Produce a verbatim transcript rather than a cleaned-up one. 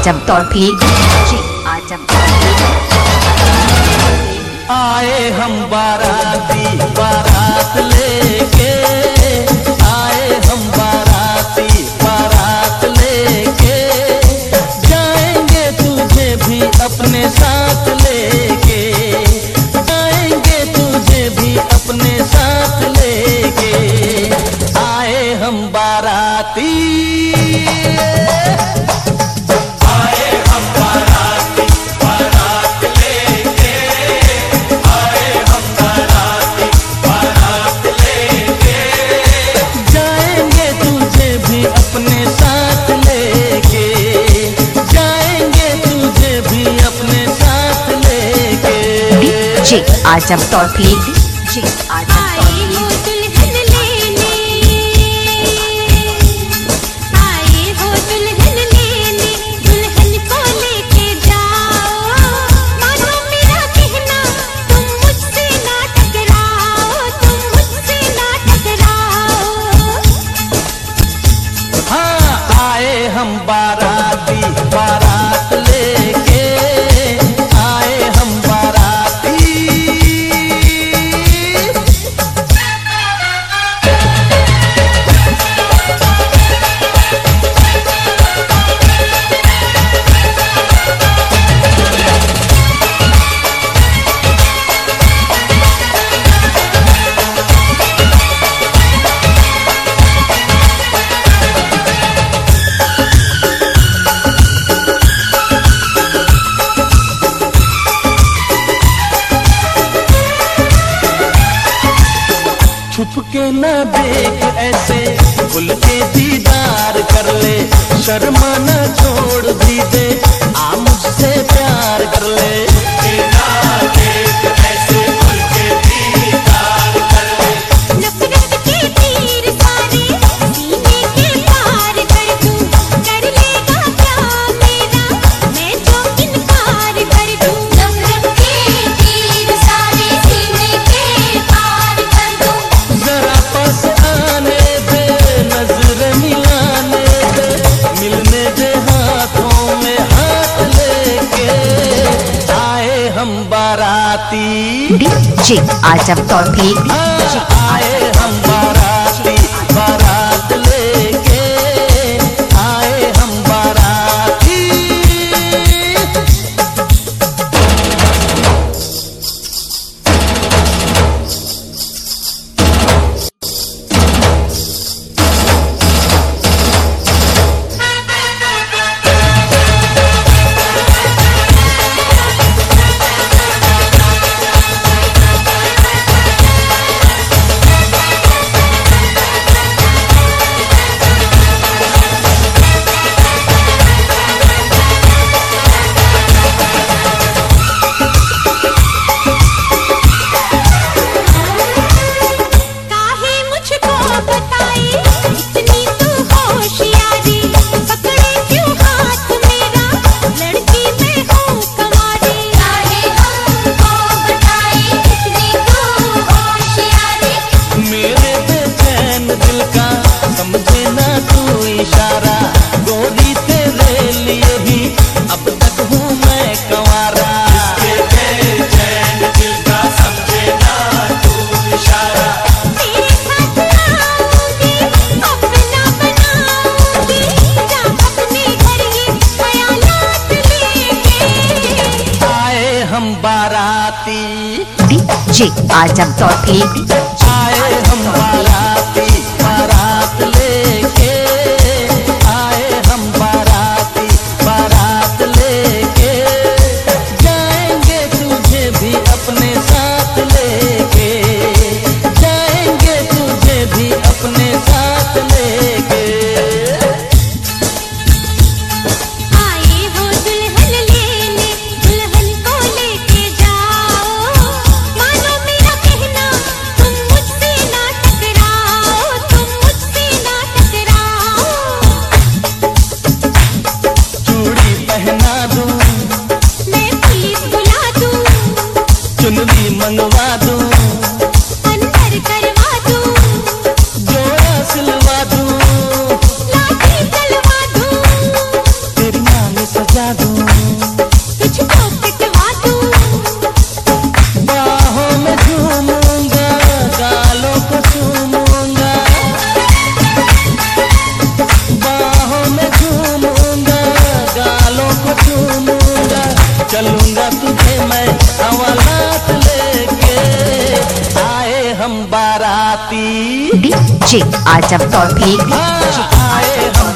आजम तौफीक DJ आजम आए हम बाराती बारात लेके, आए हम बाराती बारात लेके, जाएंगे तुझे भी अपने साथ लेके, जाएंगे तुझे भी अपने साथ लेके, आए हम बाराती। अपने साथ लेके, जाएंगे तुझे भी अपने साथ लेके। डीजे आजम तौफीक डीजे आजम हम बाराती बारात लेके, आए हम बाराती। छुप के न देख ऐसे, खुल के दीदार कर ले, शर्मा न छोड़ भी दे, आ मुझसे प्यार कर ले। ना देख ऐसे, खुल के दीदार कर ले, नफरत के तीर सारे सीने के पार कर दूं, कर लेगा क्या मेरा मैं जो इनकार कर दूं। नफरत के तीर सारे सीने के पार कर दूं, जरा पास आने दे, नजर मिलाने दे, मिलने दे हाथों में हाथ लेके, आए हम बाराती। डीजे आजम तौफीक डीजे आए हम बाराती बारात लेके, आए हम बाराती। इशारा गोरी तेरे लिए ही अब तक हूँ मैं कंवारा। इसके बेचैन दिल का समझे ना तू इशारा। तेरे साथ आऊंगी अपना बनाऊंगी, जा अपने घर ये ख्यालात लेके। आए हम बाराती डीजे आजम तौफीक आए हम बाराती बारात लेके, आए हम बाराती बारात लेके, जाएंगे तुझे भी अपने साथ लेके, जाएंगे तुझे भी अपने साथ लेके। आए हो दुल्हन लेने, दुल्हन को लेके जाओ, मानो मेरा कहना तुम मुझसे ना टकराओ, तुम चलूंगा तुझे मैं हवालात लेके, आए हम बाराती डीजे आजम तौफीक हाँ, आए हम